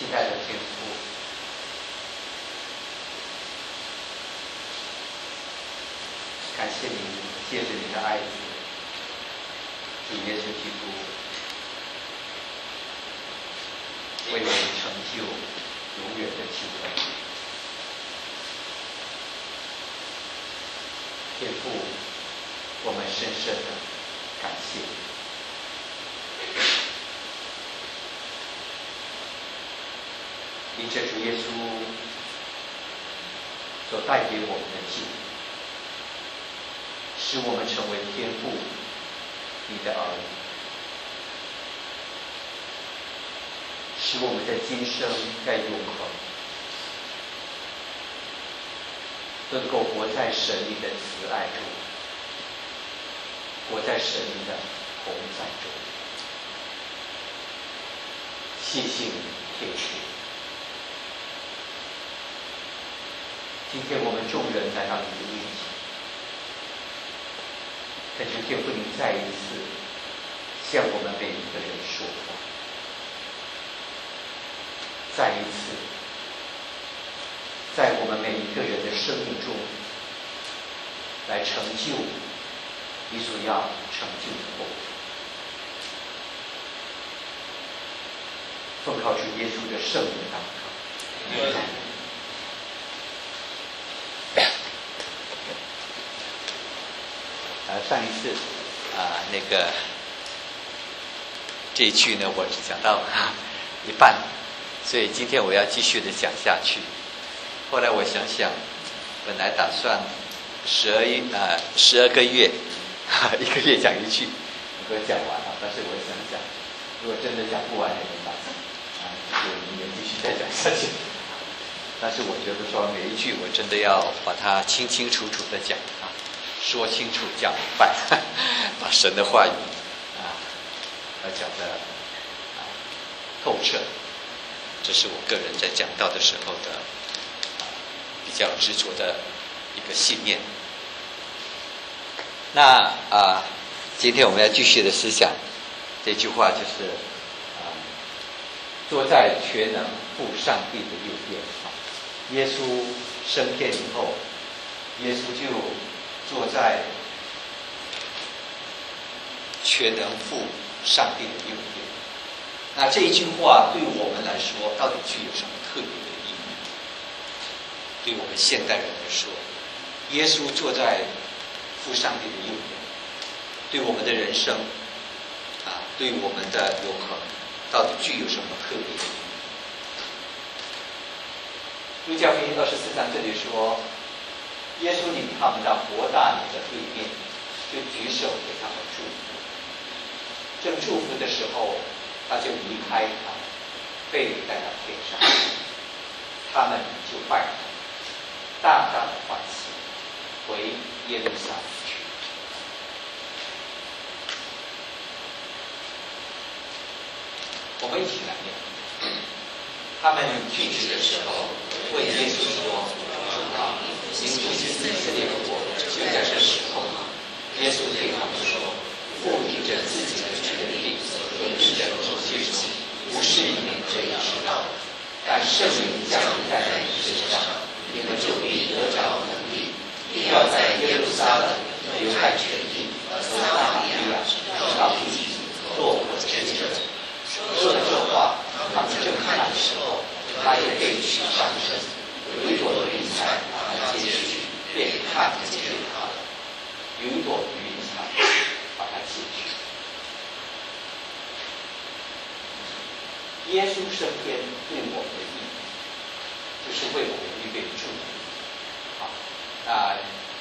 代的天父，感谢你借着你的爱子主耶稣基督，为我们成就永远的救恩。天父，我们深深的感谢你。因着主耶稣所带给我们的救，使我们成为天父你的儿女，使我们在今生在永恒能够活在神你的慈爱中，活在神你的同在中。谢谢你，天父。今天我们众人来到你的面前，恳求天父您再一次向我们每一个人说话，再一次在我们每一个人的生命中来成就你所要成就的工作。奉靠主耶稣的圣名祷告。上一次这一句呢，我只讲到一半，所以今天我要继续的讲下去。后来我想想，本来打算12个月一个月讲一句，给我讲完了。但是我想想，如果真的讲不完也没办法，就明年继续再讲下去。但是我觉得说每一句我真的要把它清清楚楚的讲说清楚讲明白，把神的话语要讲得透彻，这是我个人在讲道的时候的比较执着的一个信念。那今天我们要继续的思想这句话，就是坐在全能父上帝的右边。耶稣升天以后，耶稣就坐在全能父上帝的右边。那这一句话对我们来说，到底具有什么特别的意义？对我们现代人来说，耶稣坐在父上帝的右边，对我们的人生对我们的永恒，到底具有什么特别的意义？路加福音24章这里说，耶稣领他们到伯大尼的对面，就举手给他们祝福。正祝福的时候，他就离开他们，被带到天上。他们就拜他，大大的欢喜，回耶路撒冷去。我们一起来念。他们聚集的时候，问耶稣说：“您不是以色列国就在这时候吗？”耶稣对他们说：“父凭着自己的权柄和你的手举起，不是你们可以知道的。但圣灵降临在你们身上，你们就必得着能力，并要在耶路撒冷、犹太全地和撒玛利亚直到地极，做我的见证。”说了这话，他们正看的时候，他也被取上身，有一朵云彩把他接去，便看不见他了。有一朵云彩把他接去。耶稣升天对我们的意义，就是为我们预备祝福。那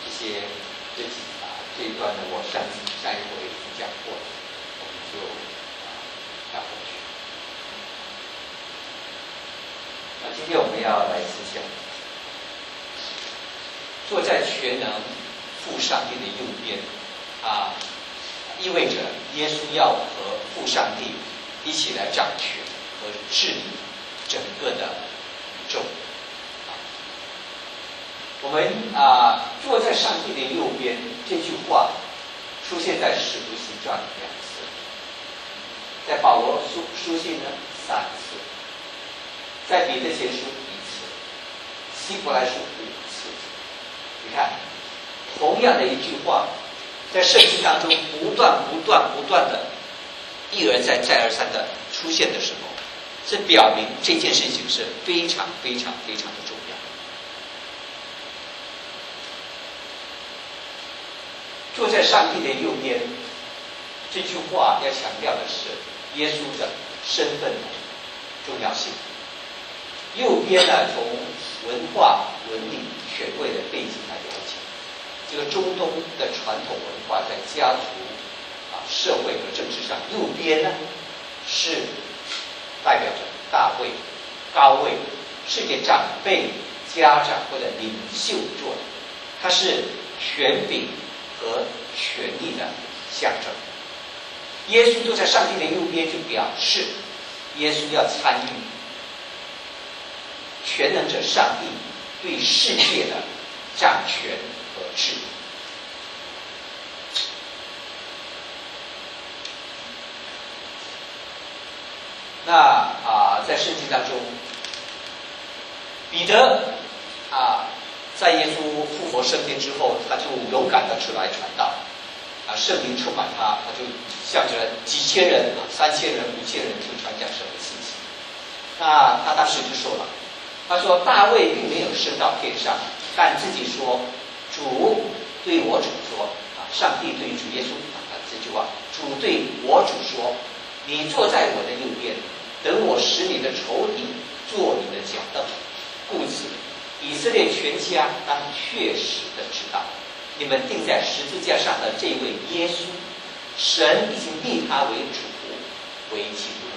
这一段呢，我上一回讲过了，我们就看回去。那今天我们要来思想，坐在全能父上帝的右边意味着耶稣要和父上帝一起来掌权和治理整个的宇宙。我们坐在上帝的右边这句话出现在使徒行传2次，在保罗书信呢3次， 在彼得前书1次，希伯来书5次。你看，同样的一句话，在圣经当中不断的一而再再而三的出现的时候，这表明这件事情是非常的重要。坐在上帝的右边，这句话要强调的是耶稣的身份的重要性。右边呢，从文化、伦理、权位的背景来了解，这个中东的传统文化在家族社会和政治上，右边呢是代表着大位、高位、世界长辈、家长或者领袖座的，它是权柄和权力的象征。耶稣坐在上帝的右边，就表示耶稣要参与全能者上帝对世界的掌权和治理。那在圣经当中，彼得在耶稣复活升天之后，他就勇敢的出来传道，圣灵充满他，他就向着几千人、3000人、5000人就传讲神的信息。那他当时就说了，他说大卫并没有升到天上，但自己说，主对我主说，上帝对主耶稣这句话，主对我主说，你坐在我的右边，等我使你的仇敌做你的脚凳。故此，以色列全家当确实的知道，你们钉在十字架上的这位耶稣，神已经立他为主，为基督。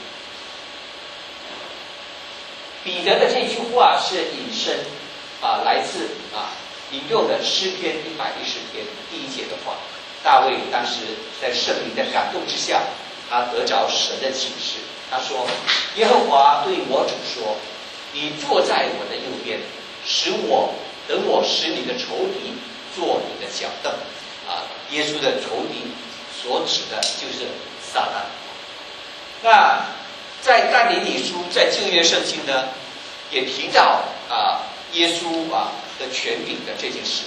彼得的这句话是引申来自引用的诗篇110篇第1节的话。大卫当时在圣灵的感动之下，他得着神的启示。他说：“耶和华对我主说，你坐在我的右边，等我使你的仇敌做你的脚凳。”耶稣的仇敌所指的就是撒旦。那在但以理书，在旧约圣经呢，也提到耶稣的权柄的这件事。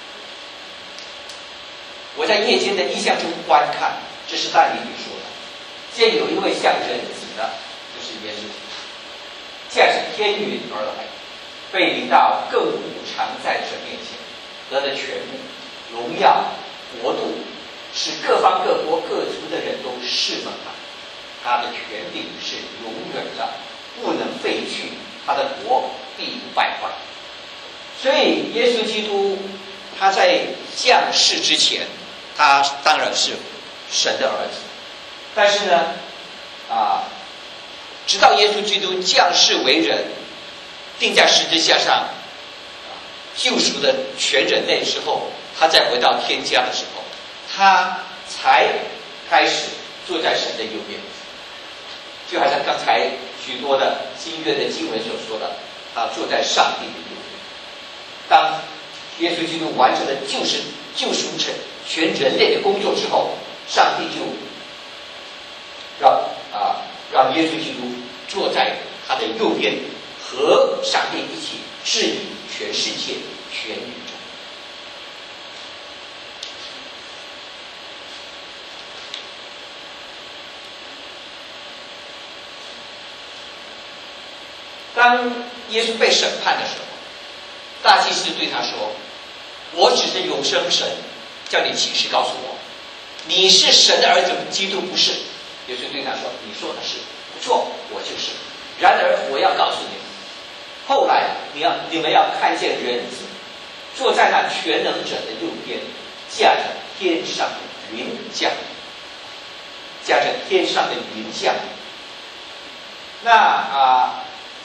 我在夜间的异象中观看，这是但以理说的，见有一位像人子的，就是耶稣，驾着天云而来，被领到亘古常在神面前，得了权柄、荣耀、国度，使各方各国各族的人都侍奉他。他的权柄是永远的，不能废去，他的国必不败坏。所以耶稣基督他在降世之前，他当然是神的儿子，但是呢直到耶稣基督降世为人，钉在十字架上救赎的全人类之后，他再回到天家的时候，他才开始坐在神的右边。就好像刚才许多的新约的经文所说的，他坐在上帝的右边。当耶稣基督完成了救赎全人类的工作之后，上帝就让耶稣基督坐在他的右边，和上帝一起治理全世界、全宇宙。当耶稣被审判的时候，大祭司对他说：“我只是永生神，叫你起誓告诉我，你是神的儿子，基督不是。”耶稣对他说：“你说的是，不错，我就是。然而我要告诉你们，后来你们要看见人子坐在那全能者的右边，驾着天上的云降。那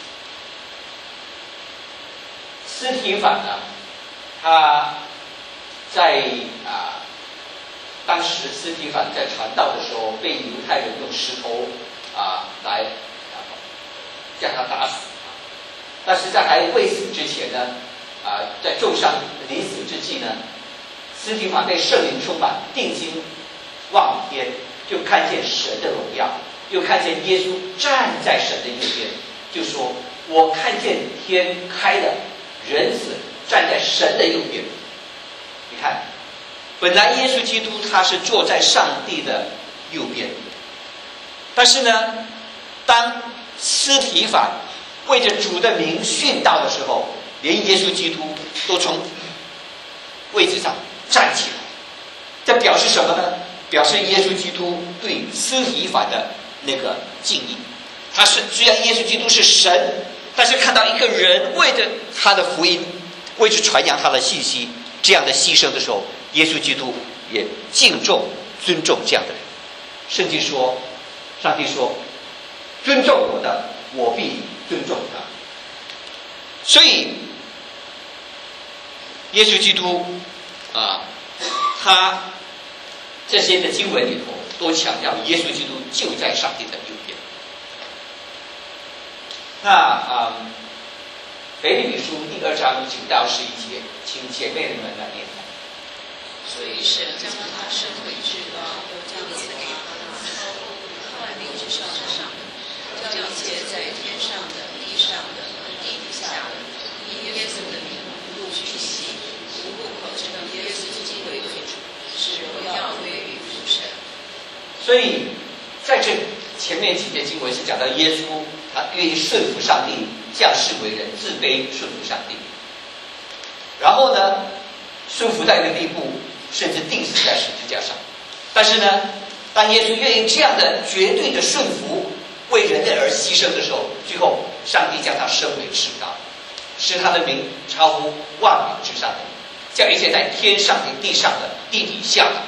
司提反呢，他在当时司提反在传道的时候，被犹太人用石头来将他打死。但是在还未死之前呢，在重伤临死之际呢，司提反被圣灵充满，定睛望天，就看见神的荣耀，又看见耶稣站在神的右边，就说：“ 我看见天开了，人子站在神的右边。你看，本来耶稣基督他是坐在上帝的右边，但是呢，当司提反为着主的名殉道的时候，连耶稣基督都从位置上站起来。这表示什么呢？表示耶稣基督对司提反的那个敬意。他是虽然耶稣基督是神，但是看到一个人为着他的福音，为着传扬他的信息，这样的牺牲的时候，耶稣基督也敬重、尊重这样的人。圣经说，上帝说，尊重我的，我必尊重他。所以，耶稣基督他这些的经文里头都强调耶稣基督就在上帝的右边。那腓立比书第2章9到11节，请姐妹们来念。 所以神将他升为至高，又将赐给他超乎万名之上，叫一切在天上的、地上的、地底下的，因耶稣的名无不屈膝，无不口称耶稣基督为主，使荣耀归于父神。 所以在这前面几节经文是讲到耶稣他愿意顺服上帝，降世为人，自卑顺服上帝，然后呢顺服到一个地步，甚至钉死在十字架上。但是呢，当耶稣愿意这样的绝对的顺服，为人类而牺牲的时候，最后上帝将他升为至高，使他的名超乎万名之上的，叫一切在天上的、地上的、地底下的，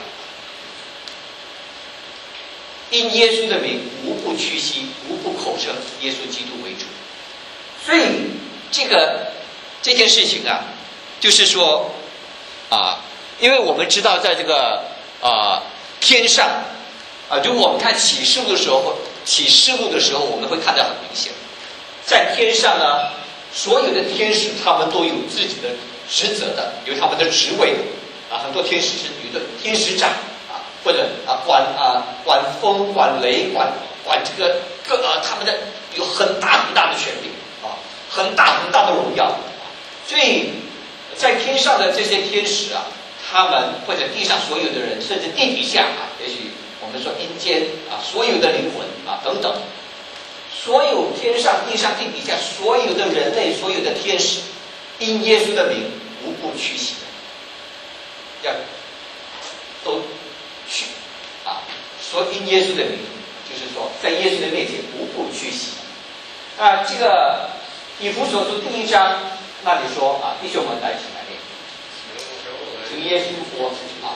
因耶稣的名无不屈膝，无不口称耶稣基督为主。所以这件事情啊，就是说因为我们知道在这个天上如果我们看启示录的时候，我们会看到很明显，在天上呢，所有的天使他们都有自己的职责的，有他们的职位的很多天使是有的天使长或者管风、管雷、管这个他们的有很大的权柄很大的荣耀。所以在天上的这些天使他们或者地上所有的人，甚至地底下也许我们说阴间所有的灵魂等等，所有天上、地上、地底下所有的人类、所有的天使，因耶稣的名无不屈膝，要都去说因耶稣的名，就是说在耶稣的面前无不屈膝。这个以弗所书第1章那里说弟兄们来起来念，请耶稣活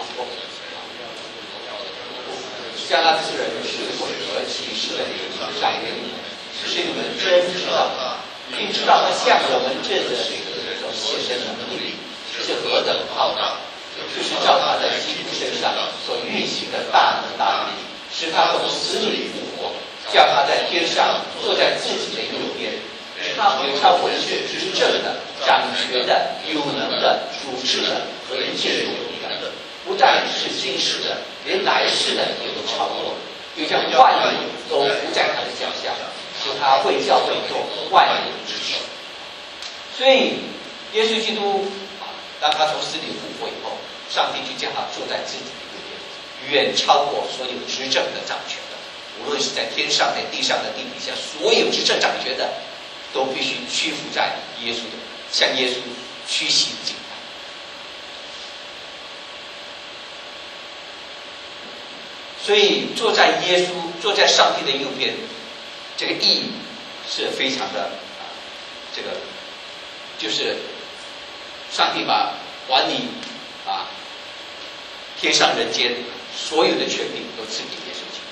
将那赐人智慧和启示的灵赏给你们，使你们真知道他，并知道他向我们这的所献身的能力是何等浩大，就是照他在基督身上所运行的大能大力，使他从死里复活，叫他在天上坐在自己的右边，有超文士执政的、掌权的、有能的、主治的和一切有力的，不但是今世的，连来世的也都超过，就将万有都伏在他的脚下，使他为教会做万有之首。所以耶稣基督当他从死里复活以后，上帝就将他坐在自己的右边，远超过所有执政的、掌权的，无论是在天上的、地上的、地底下，所有执政掌权的都必须屈服在耶稣的，向耶稣屈膝敬拜。所以坐在上帝的右边，这个意义是非常的这个就是上帝把管理天上人间所有的权柄都赐给耶稣基督。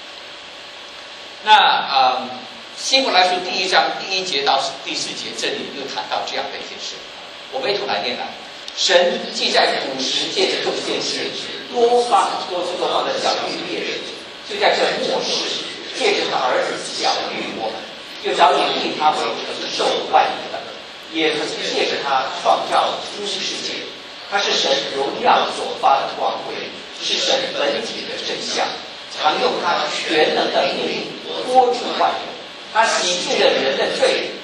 那希伯来书第1章第1节到第4节，这里又谈到这样的一件事，我们一同来念来。神既在古时借着众先知多次多方的教育列人，就在这末世借着他儿子教育我们，又早已立他为承受万有的，也借着他创造诸世界。他是神荣耀所发的光辉，是神本体的真相，常用他全能的命令托住万有。他洗净了人的罪，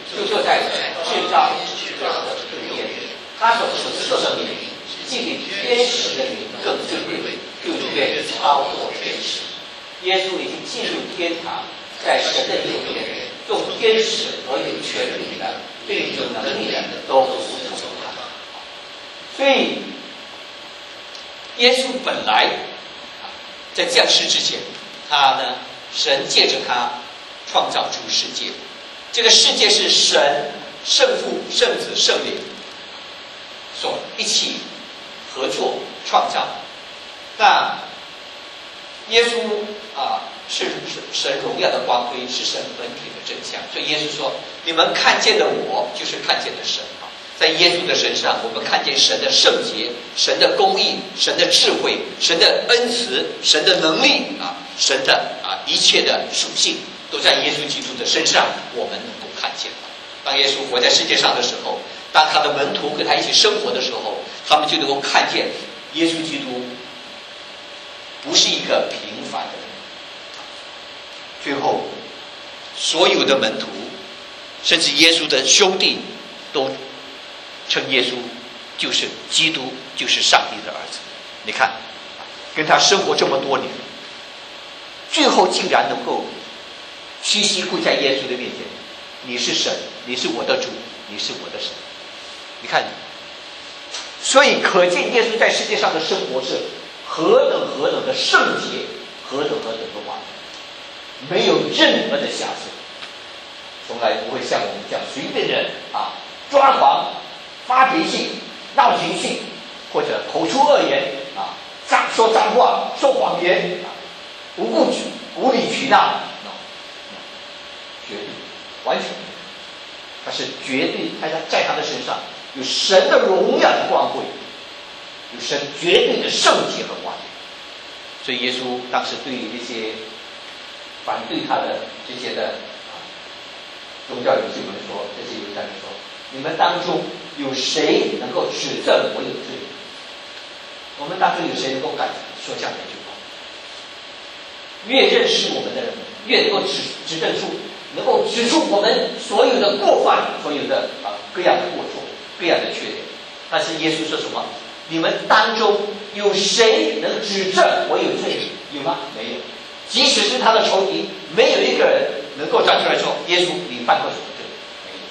就坐在至高者的对面，他所赐的名，既比天使的名更尊贵，就远超过天使。耶稣已经进入天堂，在神的右边，众天使和有权柄的、对有能力的都服从他。所以，耶稣本来在降世之前，他呢，神借着他创造出世界。这个世界是神、圣父、圣子、圣灵所一起合作创造。那耶稣是神荣耀的光辉，是神本体的真相。所以耶稣说：“你们看见的我，就是看见的神。”在耶稣的身上，我们看见神的圣洁、神的公义、神的智慧、神的恩慈、神的能力神的一切的属性，都在耶稣基督的身上，我们能够看见。当耶稣活在世界上的时候，当他的门徒跟他一起生活的时候，他们就能够看见耶稣基督不是一个平凡的人。最后，所有的门徒，甚至耶稣的兄弟，都称耶稣就是基督，就是上帝的儿子。你看，跟他生活这么多年，最后竟然能够屈膝跪在耶稣的面前，你是神，你是我的主，你是我的神。你看，所以可见耶稣在世界上的生活是何等的圣洁，何等的完美，没有任何的瑕疵，从来不会像我们这样随便的抓狂、发脾气、闹情绪，或者口出恶言说脏话、说谎言无理取闹，绝对完全没有。他是绝对，在他的身上有神的荣耀的光辉，有神绝对的圣洁和完美。所以耶稣当时对于那些反对他的这些的宗教领袖们说，这些犹太人说：“你们当中有谁能够指证我有罪？我们当中有谁能够敢说这样的一句话？越认识我们的人，越能够指证出，能够指出我们所有的过犯，所有的各样的过错，各样的缺点。但是耶稣说什么？你们当中有谁能指证我有罪？有吗？没有。即使是他的仇敌，没有一个人能够站出来说：耶稣，你犯过什么罪？没有。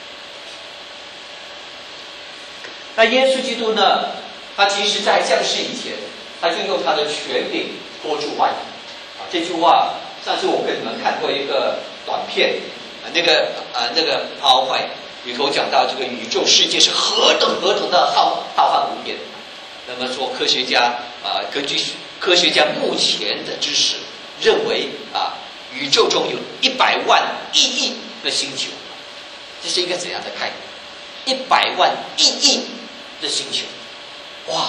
那耶稣基督呢？他其实在降世以前，他就用他的权柄托住万有。这句话，上次我跟你们看过一个短片，那个PowerPoint里头讲到这个宇宙世界是何等的浩瀚无边。那么说科学家根据科学家目前的知识，认为宇宙中有100万亿的星球，这是一个怎样的概念？100万亿的星球，哇！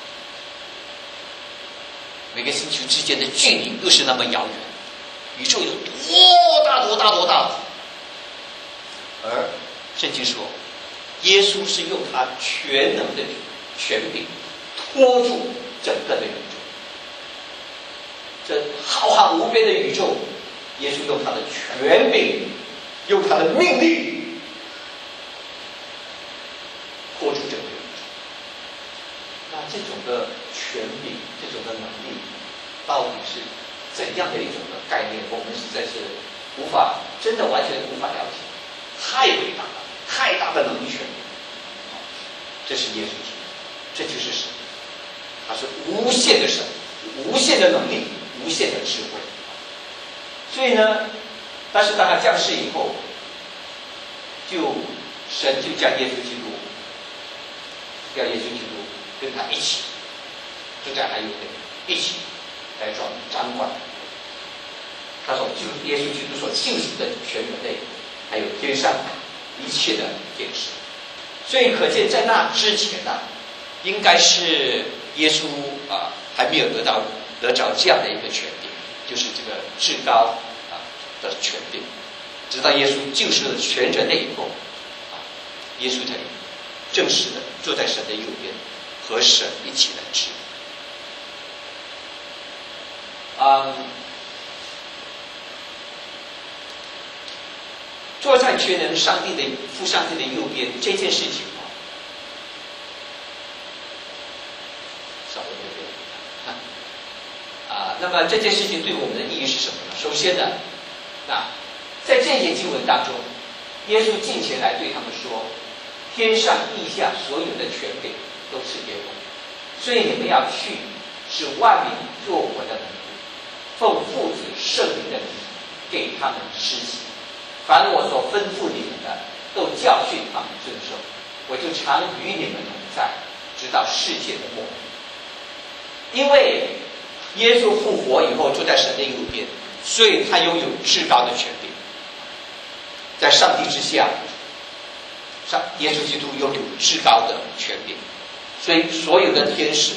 每个星球之间的距离又是那么遥远，宇宙有多大？而圣经说，耶稣是用他全能的权柄托住整个的宇宙。这浩瀚无边的宇宙，耶稣用他的权柄，用他的命令托住整个宇宙。那这种的权柄，这种的能力，到底是怎样的一种的概念？我们实在是真的完全无法了解。太伟大了，太大的能力权柄。这是耶稣基督，这就是神，他是无限的神，无限的能力，无限的智慧。所以呢，但是当他降世以后，神就将耶稣基督，要耶稣基督跟他一起就在他右边，一起来掌管他所耶稣基督所救赎的全人类，还有天上一切的天使。所以可见在那之前应该是耶稣还没有得着这样的一个权柄，就是这个至高的权柄。直到耶稣救赎了全人类以后，耶稣才正式的坐在神的右边，和神一起来治。 作战全能上帝的父上帝的右边这件事情稍微那么这件事情对我们的意义是什么呢？首先呢，在这节经文当中，耶稣近前来对他们说：“天上地下所有的权柄都赐给我，所以你们要去，使万民做我的门徒，奉父子圣灵的名给他们施洗。凡我所吩咐你们的，都教训他们遵守。我就常与你们同在，直到世界的末日。”因为耶稣复活以后坐在神的右边，所以他拥有至高的权柄，在上帝之下，耶稣基督拥有至高的权柄，所以所有的天使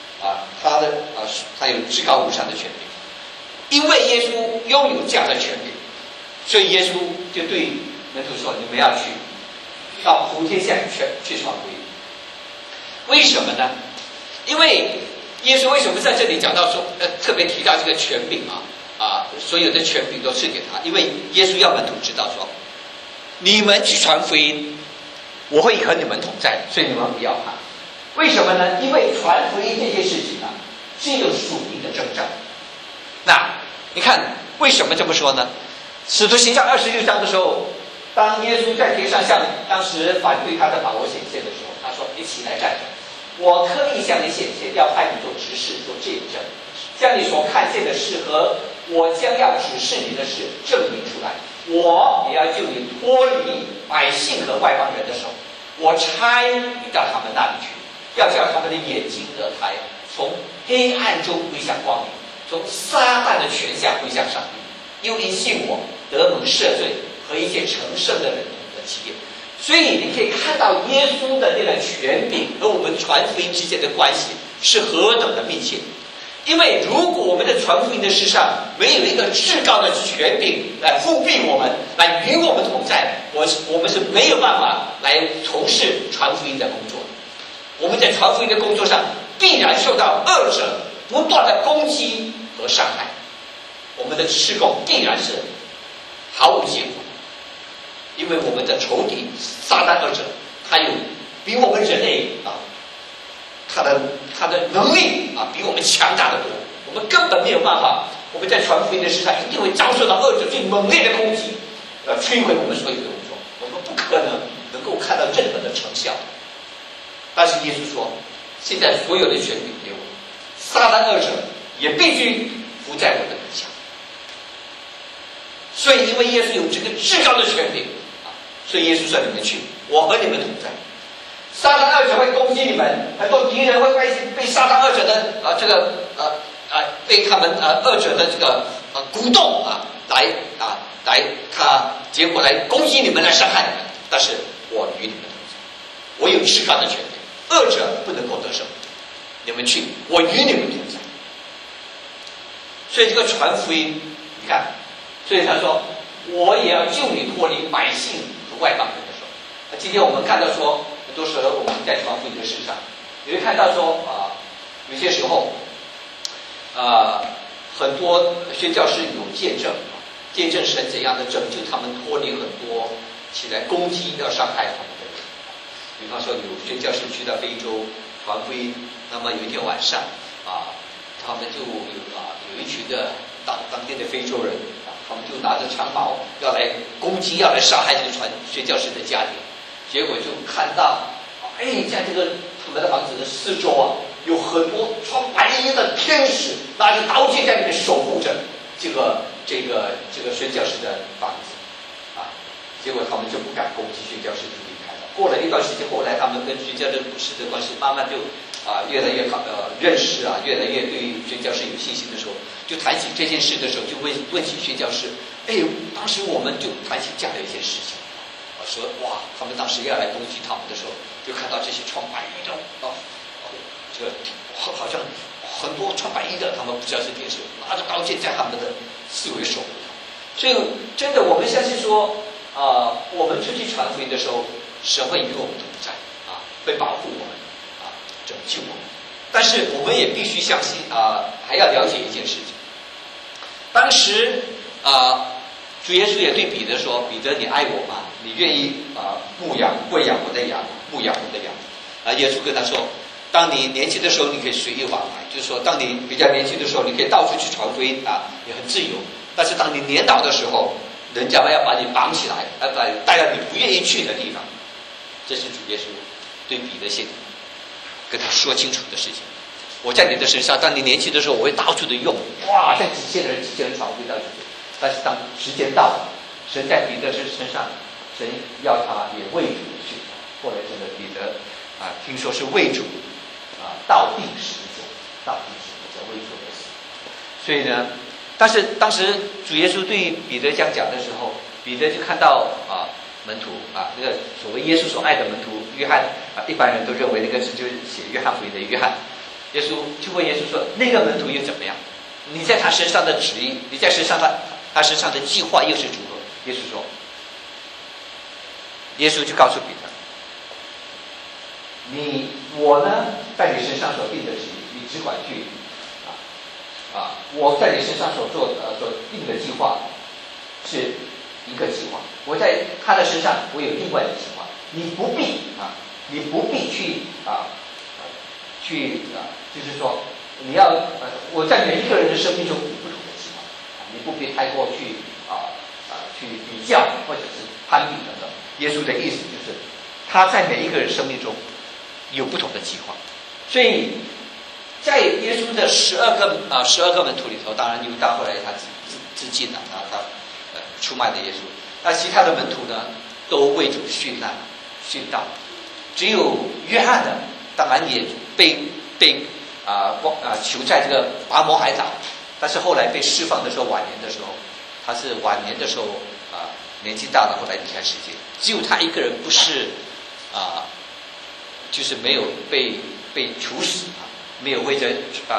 他有至高无上的权柄。因为耶稣拥有这样的权柄，所以耶稣就对门徒说：“你们要去到普天下去传福音。”为什么呢？因为耶稣为什么在这里讲到说，特别提到这个权柄所有的权柄都赐给他？因为耶稣要门徒知道说，你们去传福音，我会和你们同在，所以你们不要怕。为什么呢？因为传福音这件事情是一个属灵的征战。那你看为什么这么说呢？使徒行传26章的时候，当耶稣在天上向当时反对他的保罗显现的时候，他说：“你起来站着，我特意向你显现，要派你做执事，做见证，将你所看见的事和我将要指示你的事证明出来。我也要救你脱离百姓和外邦人的手。我差你到他们那里去，要叫他们的眼睛得开，从黑暗中归向光明，从撒旦的权下归向上帝，又因信我得蒙赦罪，和一切成圣的人的基业。”所以你可以看到耶稣的那个权柄和我们传福音之间的关系是何等的密切。因为如果我们的传福音的事上没有一个至高的权柄来护庇我们，来与我们同在，我们是没有办法来从事传福音的工作。我们在传福音的工作上必然受到恶者不断的攻击和伤害，我们的事工必然是毫无结果。因为我们的仇敌撒旦恶者，他有比我们人类他的能力比我们强大的多，我们根本没有办法。我们在传福音的事上一定会遭受到恶者最猛烈的攻击，摧毁我们所有的工作，我们不可能够看到任何的成效。但是耶稣说，现在所有的权柄给我，撒旦恶者也必须服在我的门下。所以因为耶稣有这个至高的权柄，所以耶稣说：“你们去，我和你们同在。撒旦恶者会攻击你们，很多敌人会被撒旦恶者的被他们恶者的这个鼓动结果来攻击你们，来伤害你们。但是我与你们同在，我有至高的权柄，恶者不能够得胜。你们去，我与你们同在。”所以这个传福音，你看，所以他说：“我也要救你脱离百姓外邦人的时候。”今天我们看到说，很多时候我们在传福音的事上，你会看到说有些时候很多宣教士有见证神怎样的拯救他们脱离很多起来攻击要伤害他们的人。比方说有宣教士去到非洲传福音，那么有一天晚上他们就有一群的当地的非洲人他们就拿着长矛要来攻击，要来杀害这个宣教士的家庭。结果就看到在这个他们的房子的四周有很多穿白衣的天使拿着刀剑在那边守护着这个宣教士的房子结果他们就不敢攻击宣教士，就离开了。过了一段时间，后来他们跟宣教士的关系慢慢就越来越好认识越来越对宣教士有信心的时候，就谈起这件事的时候，就问起宣教士，当时我们就谈起这样的一件事情，说哇，他们当时要来攻击他们的时候，就看到这些穿白衣的这个好像很多穿白衣的，他们不知道是天使，拿着刀剑在他们的四围守护他们。所以真的，我们相信说我们出去传福音的时候，神会与我们同在会保护我们拯救我们。但是我们也必须相信还要了解一件事情。当时主耶稣也对彼得说：“彼得，你爱我吗？你愿意喂养我的羊，牧养我的羊。”耶稣跟他说：“当你年轻的时候，你可以随意往来，就是说，当你比较年轻的时候，你可以到处去传福音你很自由。但是当你年老的时候，人家要把你绑起来，带到你不愿意去的地方。”这是主耶稣对彼得跟他说清楚的事情。我在你的身上，当你年轻的时候，我会到处的用，在几千人传福音到处去。但是当时间到了，神在彼得身上，神要他也为主去。后来这个彼得听说是为主到定十字架为主而死。所以呢，但是当时主耶稣对彼得这样讲的时候，彼得就看到门徒那个所谓耶稣所爱的门徒约翰一般人都认为那个就是写约翰福音的约翰。耶稣就问耶稣说：“那个门徒又怎么样？你在他身上的旨意，你在他身上的计划又是如何？”耶稣说：“耶稣就告诉彼得，我呢在你身上所定的旨意，你只管去我在你身上所定的计划是一个计划，我在他的身上我有另外的计划，你不必就是说你要我在每一个人的生命中有不同的计划你不必太过去比较或者是攀比等等。耶稣的意思就是他在每一个人生命中有不同的计划，所以在耶稣的12个门徒里头，当然犹大后来他自尽了他出卖了耶稣。那其他的门徒呢，都为主殉道，只有约翰呢，当然也被囚在这个拔摩海岛，但是后来被释放的时候，晚年的时候年纪大了，后来离开世界。只有他一个人不是就是没有被处死没有为着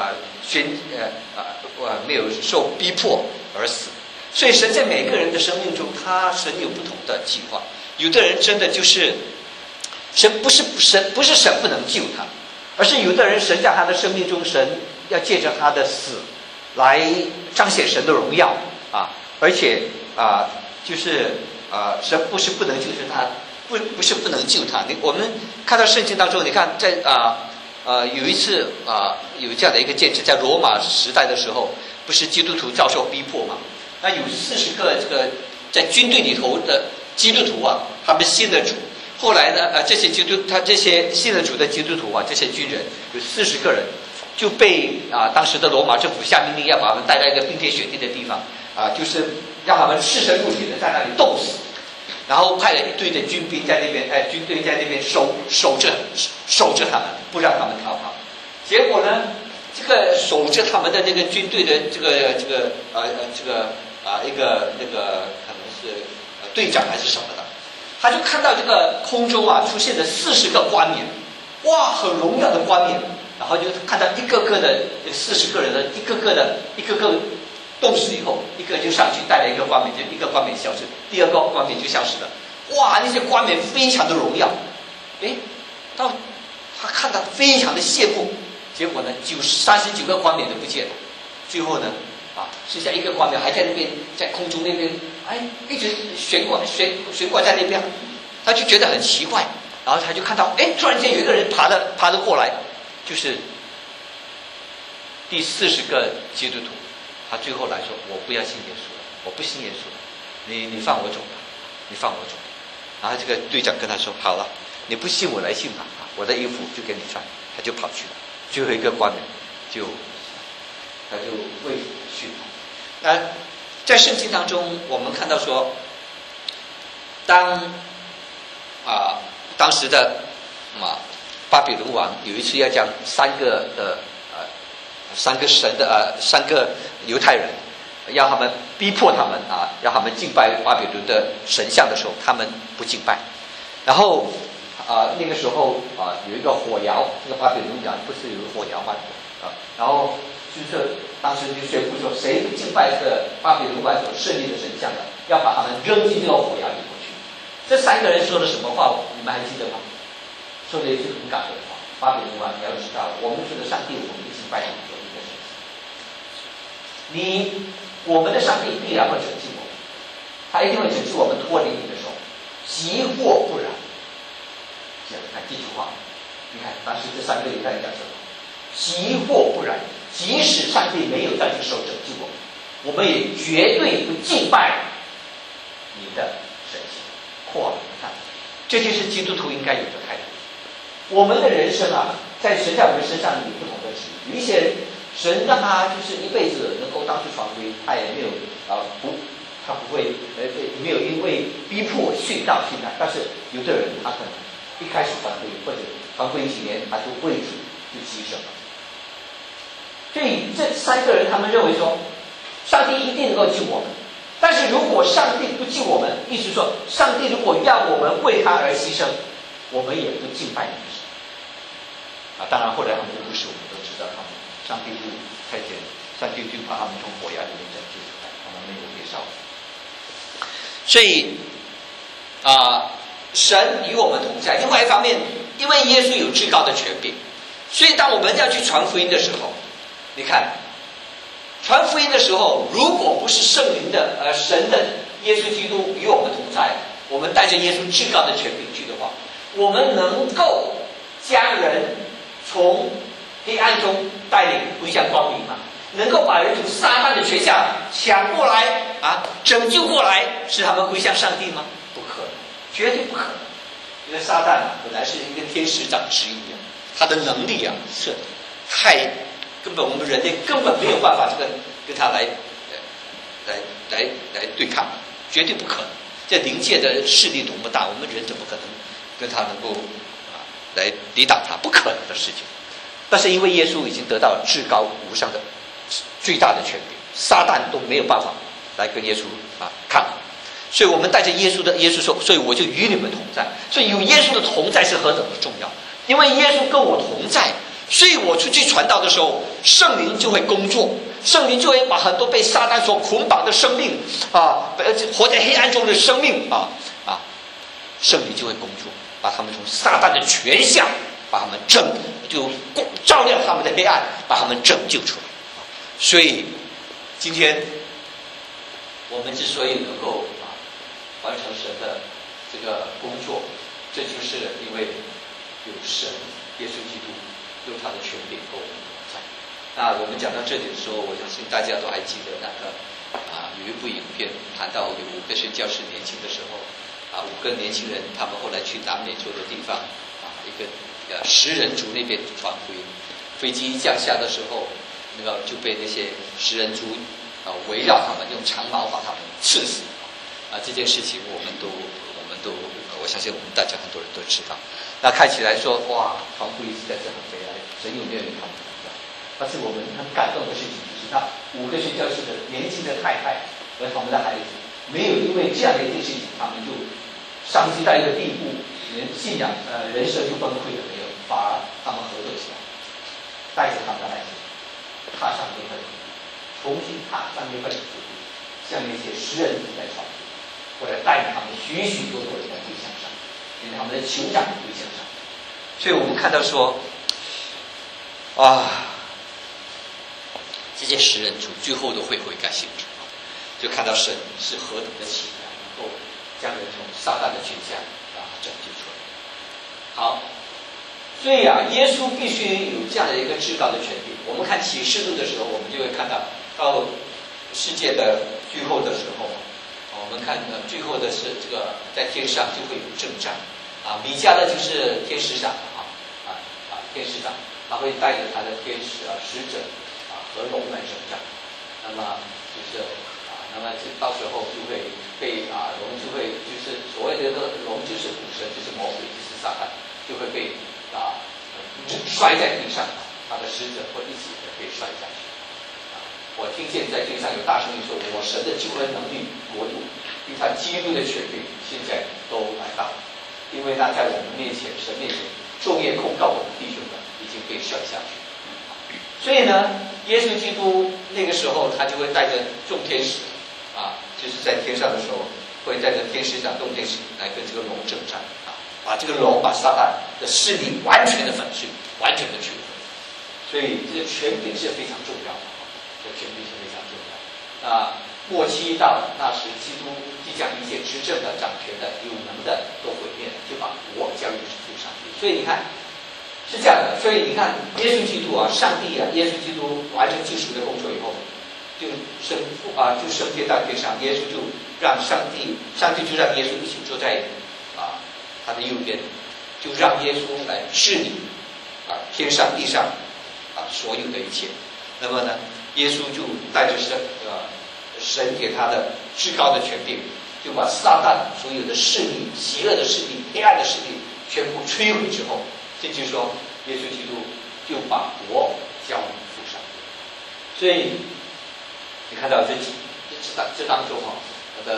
没有受逼迫而死。所以神在每个人的生命中，神有不同的计划。有的人真的就是神不是神不能救他，而是有的人神在他的生命中，神要借着他的死来彰显神的荣耀而且就是神不是不能救他，不是不能救他。我们看到圣经当中，你看在有一次有这样的一个见证，在罗马时代的时候，不是基督徒遭受逼迫嘛？那有40个这个在军队里头的基督徒他们信了主。后来呢，这些信了主的基督徒这些军人有40个人就被当时的罗马政府下命令要把他们带到一个冰天雪地的地方就是让他们赤身露体的在那里冻死，然后派了一队的军兵在那边军队在那边守着他们，不让他们逃跑。结果呢，这个守着他们的那个军队的这个一个那个可能是队长还是什么的，他就看到这个空中出现了40个冠冕，很荣耀的冠冕，然后就看到一个个的40个人的一个个冻死以后，一个就上去带了一个冠冕，就一个冠冕消失，第二个冠冕就消失了。那些冠冕非常的荣耀，他看到非常的羡慕。结果呢，39个冠冕都不见了，最后呢剩下一个冠冕还在那边，在空中那边一直悬挂在那边，他就觉得很奇怪。然后他就看到突然间有一个人爬得过来，就是第40个基督徒。他最后来说：“我不要信耶稣了，我不信耶稣了，你放我走吧，你放我走。”然后这个队长跟他说：“好了，你不信我来信吧，我的衣服就给你穿。”他就跑去了，最后一个冠冕他就为殉道。在圣经当中，我们看到说，当时的巴比伦王有一次要将3个犹太人，要他们逼迫他们让他们敬拜巴比伦的神像的时候，他们不敬拜。然后那个时候有一个火窑，这个巴比伦王不是有个火窑吗？然后就是当时就宣布说，谁不敬拜这个巴比伦王所设立的神像的，要把他们扔进这个火窑里头去。这3个人说了什么话？你们还记得吗？说了一句很感人的话：巴比伦王，你要知道，我们说的上帝，我们不敬拜你所立的神像。我们的上帝必然会拯救我们， 他一定会拯救我们脱离你的手，即或不然。这样看这句话，你看当时这3个犹太人讲什么？即或不然，即使上帝没有在这时候拯救我们，我们也绝对不敬拜你的神性。看，这就是基督徒应该有的态度。我们的人生啊，在神在我们身上有不同的旨意。有一些人，神让他就是一辈子能够当时传福音，他也没有他不会没有因为逼迫殉道。但是有的人他可能一开始传福音或者传福音几年，他就为主就牺牲了。所以这3个人他们认为说，上帝一定能够救我们。但是如果上帝不救我们，意思说上帝如果要我们为他而牺牲，我们也不敬拜你的神。当然后来他们的故事我们都知道，他们上帝就差遣上帝就把他们从火焰里面拯救出来，他们没有被烧死。所以神与我们同在。另外一方面，因为耶稣有至高的权柄，所以当我们要去传福音的时候，你看传福音的时候，如果不是圣灵的神的耶稣基督与我们同在，我们带着耶稣至高的权柄去的话，我们能够将人从黑暗中带领回向光明吗？能够把人从撒旦的权下抢过来拯救过来，使他们回向上帝吗？不可能，绝对不可能。因为撒旦本来是跟天使长之一样，他的能力是根本我们人类根本没有办法跟他来对抗，绝对不可能。这灵界的势力多么大，我们人怎么可能跟他能够来抵挡他？不可能的事情。但是因为耶稣已经得到至高无上的最大的权柄，撒旦都没有办法来跟耶稣抗衡。所以我们带着耶稣说，所以我就与你们同在。所以有耶稣的同在是何等的重要，因为耶稣跟我同在，所以我出去传道的时候，圣灵就会工作，圣灵就会把很多被撒旦所捆绑的生命活在黑暗中的生命圣灵就会工作，把他们从撒旦的权下，把他们就照亮他们的黑暗，把他们拯救出来。所以今天我们之所以能够完成神的这个工作，这就是因为有神耶稣基督有他的权柄跟我们同在。那我们讲到这里的时候，我相信大家都还记得有一部影片谈到有5个宣教士年轻的时候5个年轻人，他们后来去南美洲的地方一个食人族那边传福音，飞机一降下的时候，就被那些食人族围绕他们，用长矛把他们刺死这件事情我们都我相信我们大家很多人都知道。那看起来说哇，传福音实在是很悲哀，神有没有他们？但是我们很感动的事情就是那5个宣教士的年轻的太太和他们的孩子，没有因为这样的一件事情，他们就伤心到一个地步，连信仰人生就崩溃了没有，反而他们合作起来，带着他们的孩子踏上约翰，重新踏上约翰的足，向那些食人族在传福音，或者带领他们许许多多人在归向上，因为他们的酋长归向上。所以我们看到说这些食人族最后都会悔改信主，就看到神是何等的奇妙，能够将人从撒旦的权下拯救出来。好，所以耶稣必须有这样的一个至高的权柄。我们看启示录的时候，我们就会看到世界的最后的时候，我们看最后的是这个在天上就会有征战米迦勒就是天使长天使长，他会带着他的天使使者和龙来征战。那么就是那么到时候就会被龙就会就是所谓的龙就是虎神，就是魔鬼，就是撒旦，就会被摔在地上，他的使者会一起被摔下去。我听见在天上有大声音说，我神的救恩能力国度与他基督的权柄现在都来到，因为他在我们面前神面前昼夜控告我们弟兄们已经被摔下去。所以呢，耶稣基督那个时候他就会带着众天使就是在天上的时候会带着天使长众天使来跟这个龙征战把这个龙把撒旦的势力完全的粉碎，完全的摧毁。所以这个权柄是非常重要的，这个权柄是非常重要的。 末期到了，那时基督即将一切执政的、掌权的、有能的都毁灭了，就把国交给主上帝。所以你看是这样的，所以你看耶稣基督啊，上帝啊，耶稣基督完成救赎的工作以后，就升天到天上，耶稣就让上帝就让耶稣一起坐在他的右边，就让耶稣来治理天上地上所有的一切。那么呢，耶稣就带着神给他的至高的权柄，就把撒旦所有的势力、邪恶的势力、黑暗的势力全部摧毁之后，这就是说耶稣基督就把国交给父上帝。所以你看到这当中这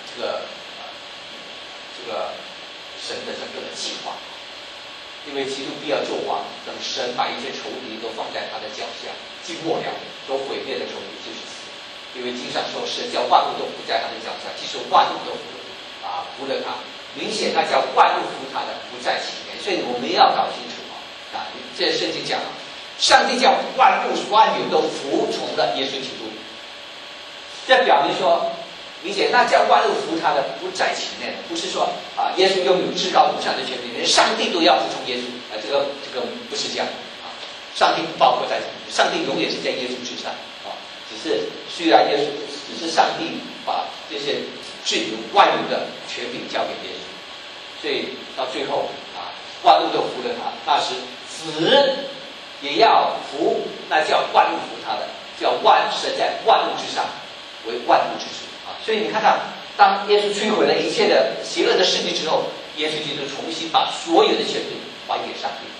个神的整个的计划，因为基督必要做王，等神把一切仇敌都放在他的脚下，尽末了所毁灭的仇敌就是死。因为经上说，神叫万物都伏在他的脚下，即是万物都服了他。明显那叫万物服他的不在其内，所以我们要搞清楚这圣经讲上帝叫万物万有都服从了耶稣基督，这表明说，明显那叫万物服他的不在其内，不是说耶稣拥有至高无上的权柄，连上帝都要服从耶稣这个不是这样上帝不包括在里面，上帝永远是在耶稣之上只是虽然耶稣只是上帝把这些治理万有的权柄交给耶稣，所以到最后万物都服了他，那时子也要服，那叫万物服他的，叫神在万物之上为万物之主所以你看到，当耶稣摧毁了一切的邪恶的势力之后，耶稣基督重新把所有的权柄还给上帝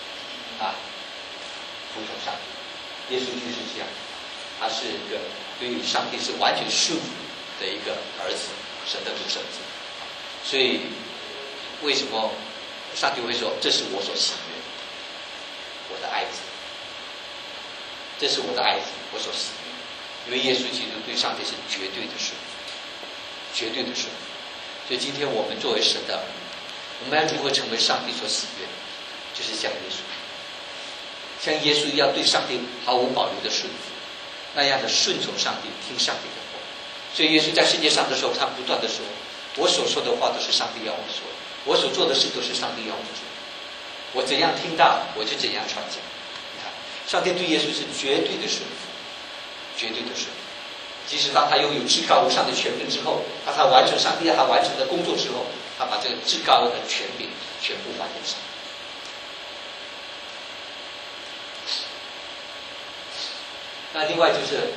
服从上帝。耶稣就是这样，他是一个对于上帝是完全顺服的一个儿子，神的独生子。所以为什么上帝会说这是我所喜悦的，我的爱子，这是我的爱子，我所喜悦。因为耶稣基督对上帝是绝对的顺服，绝对的顺服。所以今天我们作为神的儿女，我们要如何成为上帝所喜悦的，就是像耶稣，像耶稣一样对上帝毫无保留的顺服，那样的顺从上帝，听上帝的话。所以耶稣在世界上的时候，他不断的说，我所说的话都是上帝要我说的，我所做的事都是上帝要我做的，我怎样听到我就怎样传讲。你看上帝对耶稣是绝对的顺服，绝对的顺服。即使当他拥有至高无上的权柄之后，当他完成上帝让他完成的工作之后，他把这个至高的权柄全部还给上帝。那另外就是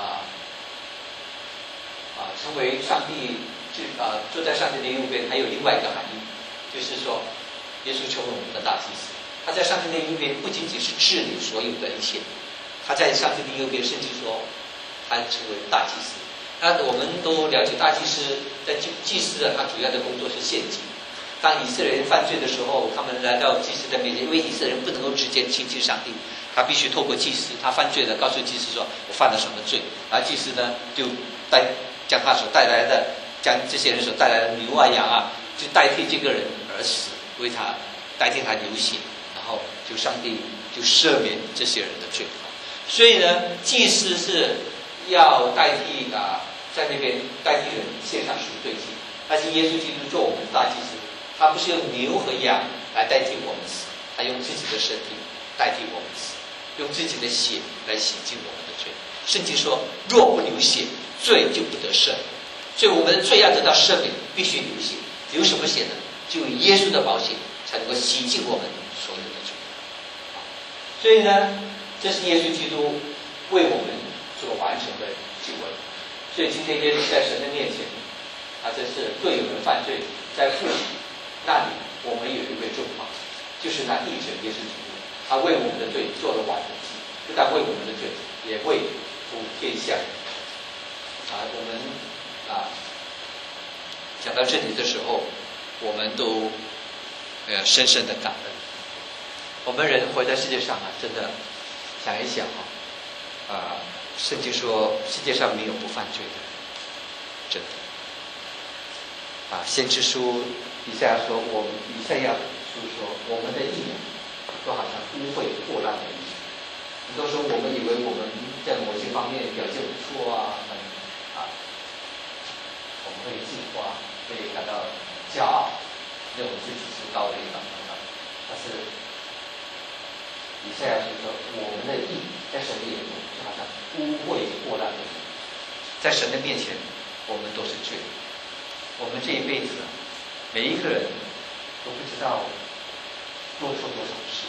成为上帝坐在上帝的右边，还有另外一个含义，就是说耶稣成为我们的大祭司。他在上帝的右边不仅仅是治理所有的一切，他在上帝的右边甚至说他成为大祭司。我们都了解大祭司在祭司他主要的工作是献祭。当以色列人犯罪的时候，他们来到祭司的面前，因为以色列人不能够直接亲近上帝，他必须透过祭司，他犯罪了，告诉祭司说我犯了什么罪，而祭司呢就将他所带来的，将这些人所带来的牛羊就代替这个人而死，为他代替他流血，然后上帝就赦免这些人的罪。所以呢，祭司是要代替在那边代替人献上赎罪祭，但是耶稣基督做我们的大祭司，他不是用牛和羊来代替我们死，他用自己的身体代替我们死，用自己的血来洗净我们的罪。圣经说，若不流血，罪就不得赦免。所以我们的罪要得到赦免，必须流血。流什么血呢？只有耶稣的宝血才能够洗净我们所有的罪。所以呢，这是耶稣基督为我们所完成的救恩。所以今天耶稣在神的面前，这是对有人犯罪，在父那里我们有一位中保，就是那义者耶稣基督，他为我们的罪做了完的祭，不但为我们的罪，也为普天下。我们讲到这里的时候，我们都深深的感恩。我们人活在世界上真的想一想圣经说世界上没有不犯罪的，真的先知书以赛亚书说，我们的义人都好像污秽破烂的衣服。很多时候我们以为我们在某些方面表现不错会自夸，会感到骄傲，认为自己是高人一等。但是以赛亚书说，我们的义在神的眼中就好像污秽破烂的人，在神的面前，我们都是罪人。我们这一辈子，每一个人都不知道做错多少事，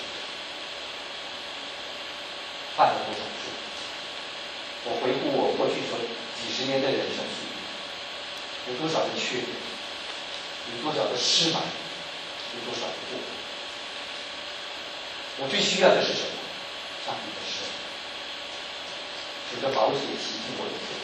犯了多少罪。我回顾我过去说几十年的人生岁月，有多少的缺点，有多少的失败，有多少的过错。我最需要的是什么？上帝的圣灵，使得宝血洗净我的罪。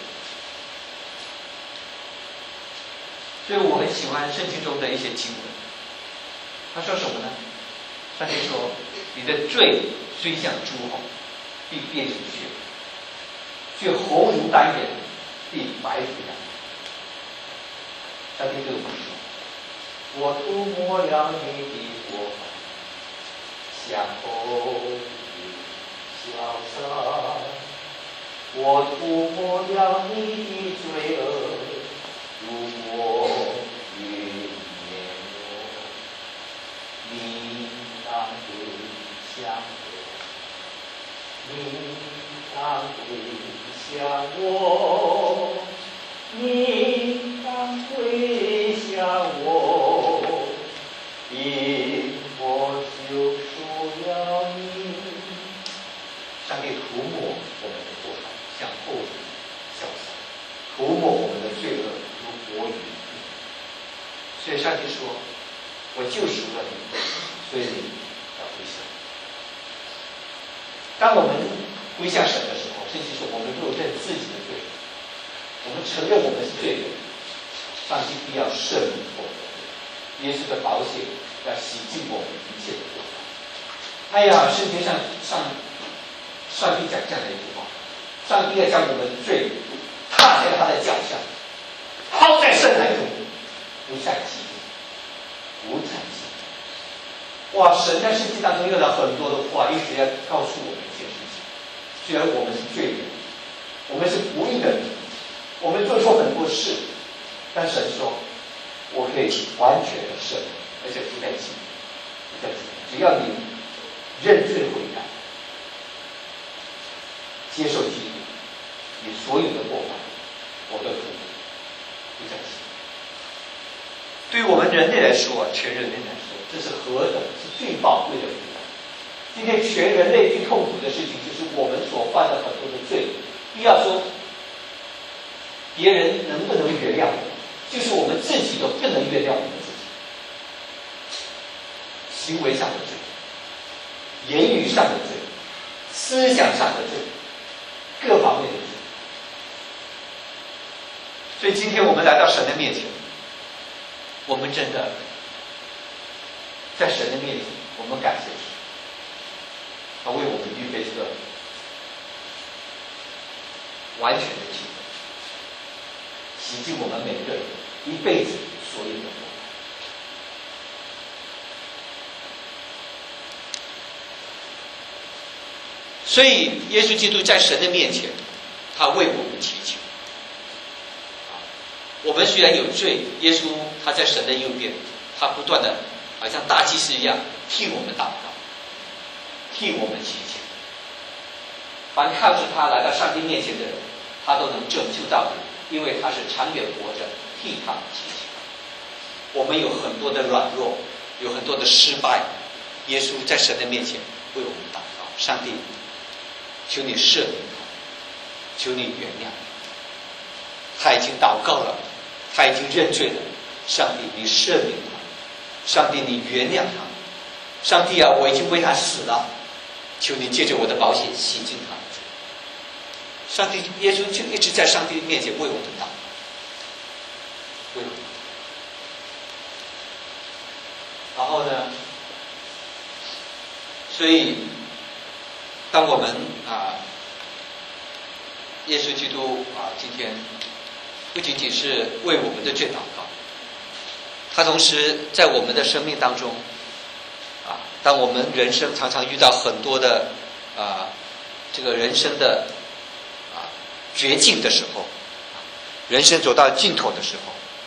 所以我很喜欢圣经中的一些经文。他说什么呢？上帝说：“你的罪虽像朱红，必变成血；却红如丹颜，必白如羊。”上帝对我们说：“我涂抹了你的过犯，像红云消散；我涂抹了你的罪恶，如墨云烟落。你当归向我，你当归向我，你当归向我，因我救赎了你。”上帝涂抹我们的过犯，像厚云消散；涂抹我们的罪恶，如薄云。所以上帝说：“我救赎了你，所以你要归向。”当我们归向神的时候，圣经说我们若认自己的罪，我们承认我们是罪人，上帝必要赦免我们的罪。耶稣的宝血要洗净我们一切的过犯。哎呀，圣经上帝讲这样的一句话：上帝要将我们的罪踏在他的脚下，抛在深海中，不再记忆，不再记忆。哇！神在圣经当中用了很多的话，一直要告诉我们一件事情：虽然我们是罪人，我们是不义的人，我们做错很多事，但神说，我可以完全的赦免，而且不再记忆，不再记忆。只要你认罪悔改，接受基督，你所有的过犯，我都涂抹，不再记忆。对于我们人类来说，全人类来说，这是何等是最宝贵的福分。今天全人类最痛苦的事情，就是我们所犯的很多的罪，不要说别人能不能原谅我们，就是我们自己都不能原谅我们自己。行为上的罪，言语上的罪，思想上的罪，各方面的罪。所以今天我们来到神的面前，我们真的在神的面前，我们感谢神，他为我们预备这个完全的机会，洗净我们每个人一辈子所有的过犯。所以耶稣基督在神的面前，他为我们祈求。我们虽然有罪，耶稣他在神的右边，他不断的好像大祭司一样替我们祷告，替我们祈求。凡靠着他来到上帝面前的人，他都能拯救到底，因为他是长远活着替他们祈求。我们有很多的软弱，有很多的失败，耶稣在神的面前为我们祷告，上帝，求你赦免他，求你原谅他。他已经祷告了，他已经认罪了，上帝你赦免他，上帝你原谅他，上帝啊，我已经为他死了，求你借着我的宝血洗净他的罪。上帝耶稣就一直在上帝面前为我们祷告，为我们。然后呢，所以当我们耶稣基督今天不仅仅是为我们的罪祷告，他同时在我们的生命当中当我们人生常常遇到很多的这个人生的绝境的时候，人生走到尽头的时候，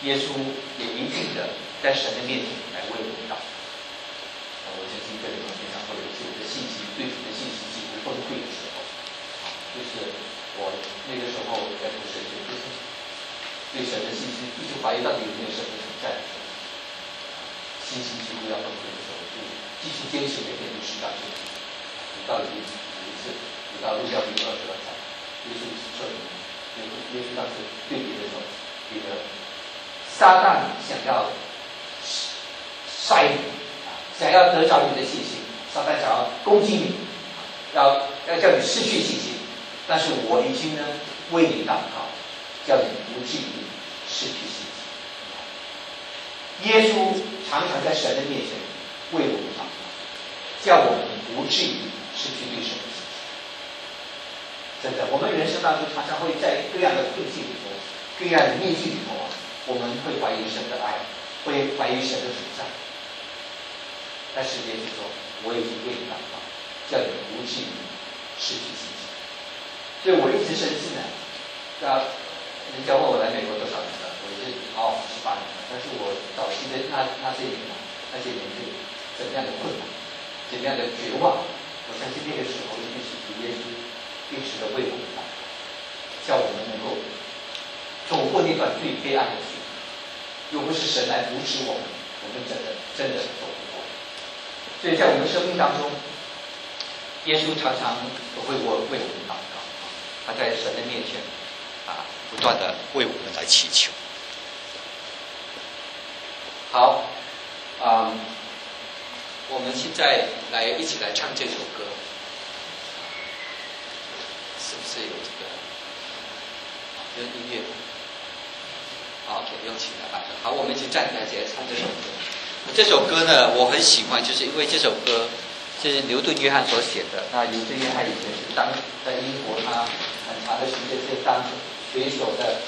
耶稣也一定的在神的面前来为我们祷告。我曾经跟你们分享过一次，我的信心对主的信心几乎崩溃的时候，就是我那个时候在读神学，就是对神的信心一直怀疑到底有没有神的存在的时候，信心几乎要崩溃的时候，就继续坚持每天读10章圣经。到有一次，读到路加福音22章，耶稣说明，耶稣当时对别人说，彼得，撒旦想要杀你，想要得着你的信心，撒旦想要攻击你，要叫你失去信心。但是我已经呢为你祷告，叫你不至于失去信心。耶稣常常在神的面前为我们祷告，叫我们不至于失去对神的信心。真的，我们人生当中常常会在各样的困境里头、各样的逆境里头啊，我们会怀疑神的爱，会怀疑神的存在。但是耶稣说：“我已经为你祷告，叫你不至于失去信心。”所以我一直深信呢，人家问我来美国多少年了，我是18年了。但是我早期的那些年啊，那些年是怎么样的困难，怎么样的绝望，我相信那个时候一定是主耶稣一直的为我们祷告，叫我们能够走过那段最黑暗的岁月。如果不是神来扶持我们，我们真的走不过。所以在我们生命当中，耶稣常常都会为我们祷告，他在神的面前不断的为我们来祈求。好，我们现在一起来唱这首歌，是不是有这个有音乐？好 ，OK， 用起来吧。好，我们一起站起来，唱这首歌。这首歌呢，我很喜欢，就是因为这首歌是牛顿约翰所写的。那牛顿约翰以前是在英国，他很长的时间是当水手的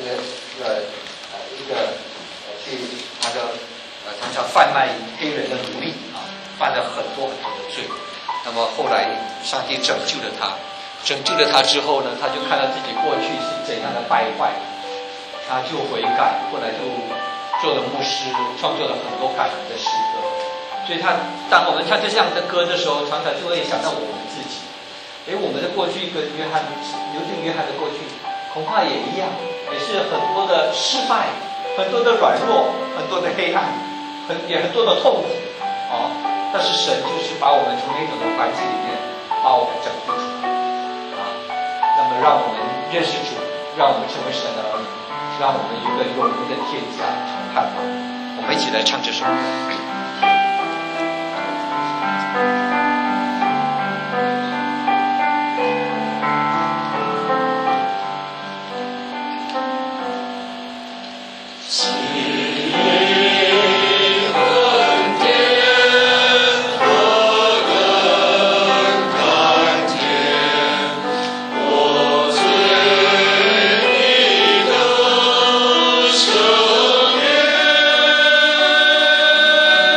去他的常常贩卖黑人的奴隶犯了很多的罪。那么后来上帝拯救了他之后呢，他就看到自己过去是怎样的败坏，他就悔改，后来就做了牧师，创作了很多感人的诗歌。所以当我们唱这样的歌的时候，常常就会想到我们自己。我们的过去跟牛顿约翰的过去恐怕也一样，也是很多的失败，很多的软弱，很多的黑暗，也很多的痛苦但是神就是把我们从那种的环境里面把我们拯救出来那么让我们认识主，让我们成为神的儿女，让我们有个永恒的天家成盼望。我们一起来唱这首歌。 生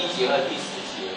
节和第4节。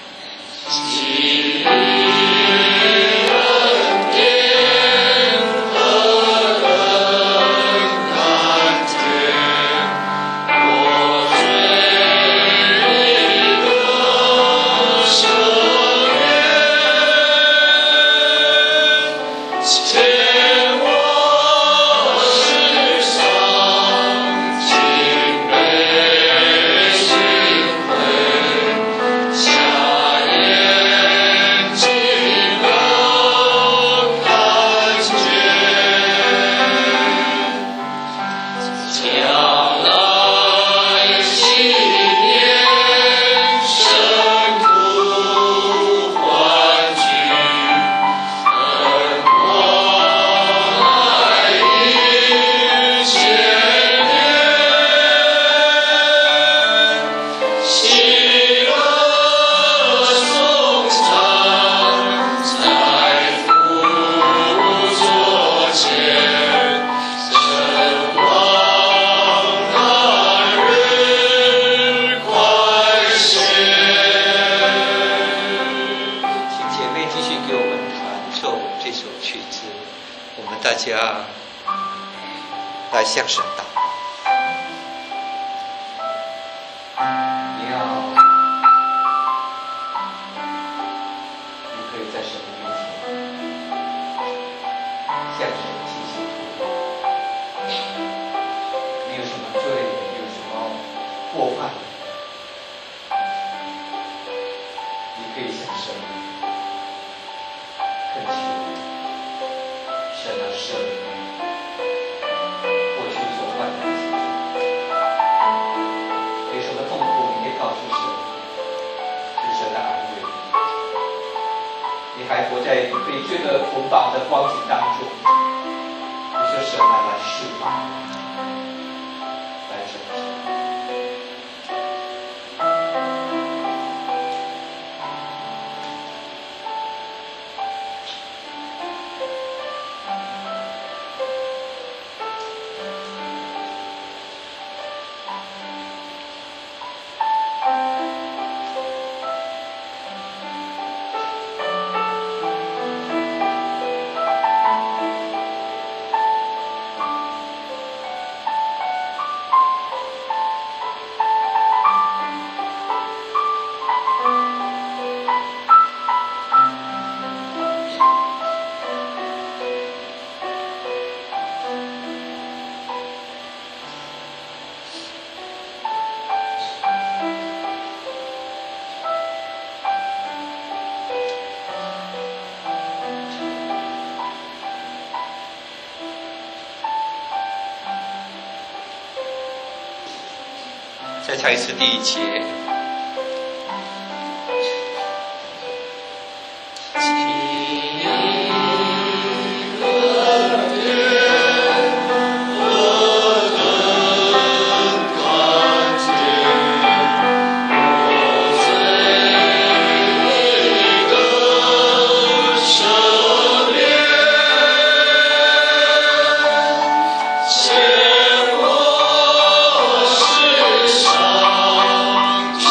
大家来向神祷告。你可以在神的面前向神倾诉，你有什么罪，有什么过犯，你可以向神恳求。神啊，赦免过去所犯的一切罪，有什么痛苦，你可以告诉神，是神的安慰。你还活在被罪恶捆绑的光景当中，你说神啊，来释放，来拯救。再唱一次第1节。 见我世上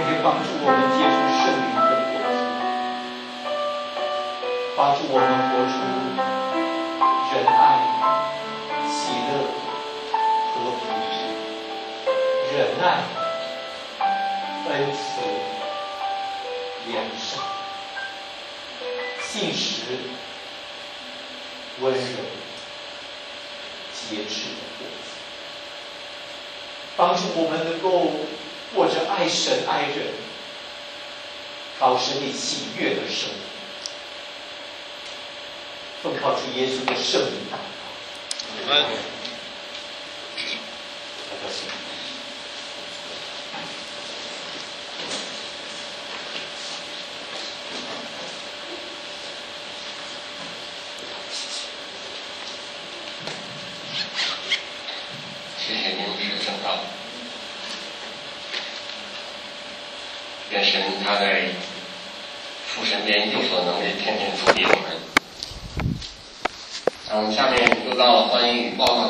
可以帮助我们结出圣灵的果子，帮助我们活出仁爱、喜乐、和平、忍耐、恩慈、良善、信实、温柔、节制的果子，帮助我们能够过着爱神爱人、讨神你喜悦的生活。奉靠主耶稣的圣名祷告。阿们。 谢谢您的圣道，愿神他在父神边有所能力，天天福庇我们。我们下面又到了欢迎与报告的。